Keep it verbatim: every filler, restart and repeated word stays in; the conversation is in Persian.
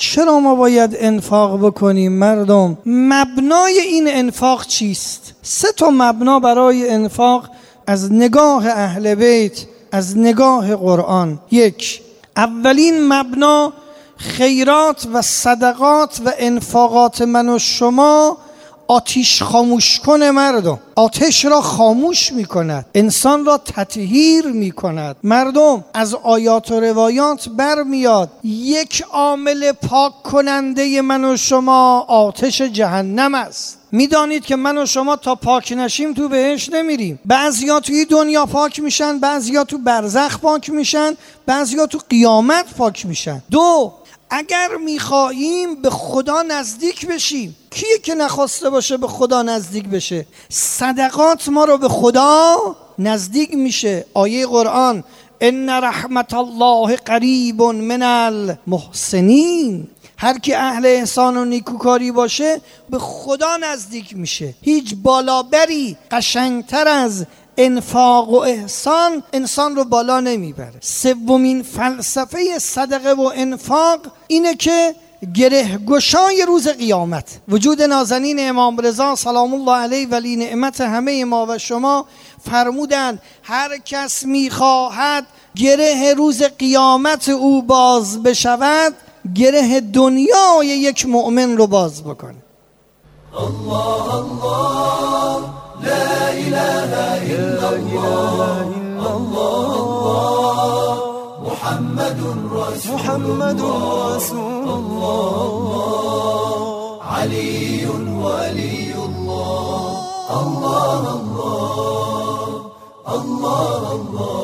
چرا ما باید انفاق بکنیم مردم؟ مبنای این انفاق چیست؟ سه تا مبنا برای انفاق از نگاه اهل بیت، از نگاه قرآن. یک، اولین مبنا خیرات و صدقات و انفاقات من و شما آتش خاموش کنه مردم. آتش را خاموش می کند، انسان را تطهیر می کند. مردم از آیات و روایات برمیاد یک عامل پاک کننده من و شما آتش جهنم است. میدانید که من و شما تا پاک نشیم تو بهشت نمیریم. بعضیا توی دنیا پاک میشن، بعضیا تو برزخ پاک میشن، بعضیا تو قیامت پاک میشن. دو، اگر میخواهیم به خدا نزدیک بشیم، کیه که نخواسته باشه به خدا نزدیک بشه؟ صدقات ما رو به خدا نزدیک میشه. آیه قرآن ان رحمت الله قریب من المحسنین، هر کی اهل احسان و نیکوکاری باشه به خدا نزدیک میشه. هیچ بالابری قشنگتر از انفاق و احسان انسان رو بالا نمیبره. سومین فلسفه صدقه و انفاق اینه که گره گشای روز قیامت. وجود نازنین امام رضا سلام الله علیه ولی نعمت همه ما و شما فرمودند هر کس میخواهد گره روز قیامت او باز بشود، گره دنیای یک مؤمن رو باز بکنه. الله الله لا اله الا الله الله محمد رسول الله علي ولي الله الله الله الله الله